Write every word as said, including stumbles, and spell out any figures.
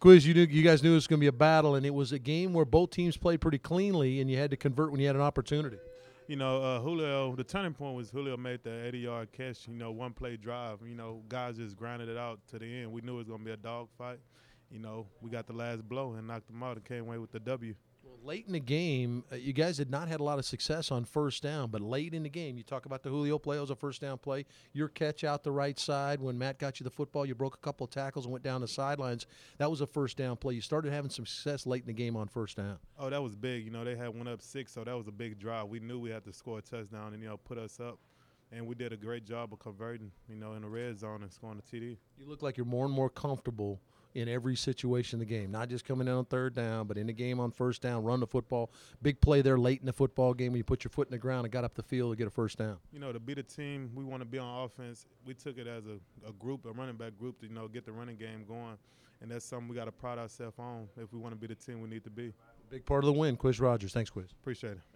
Quiz, you knew you guys knew it was going to be a battle, and it was a game where both teams played pretty cleanly, and you had to convert when you had an opportunity. You know, uh, Julio, the turning point was Julio made the eighty-yard catch, you know, one-play drive. You know, guys just grinded it out to the end. We knew it was going to be a dogfight. You know, we got the last blow and knocked them out and came away with the W. Well, late in the game, uh, you guys had not had a lot of success on first down, but late in the game, you talk about the Julio play. It was a first down play. Your catch out the right side when Matt got you the football, you broke a couple of tackles and went down the sidelines. That was a first down play. You started having some success late in the game on first down. Oh, that was big. You know, they had one up six, so that was a big drive. We knew we had to score a touchdown and, you know, put us up. And we did a great job of converting, you know, in the red zone and scoring a T D. You look like you're more and more comfortable in every situation in the game, not just coming in on third down, but in the game on first down, run the football. Big play there late in the football game where you put your foot in the ground and got up the field to get a first down. You know, to beat a team, we want to be on offense. We took it as a, a group, a running back group, to, you know, get the running game going. And that's something we got to pride ourselves on if we want to be the team we need to be. Big part of the win. Quiz Rogers. Thanks, Quiz. Appreciate it.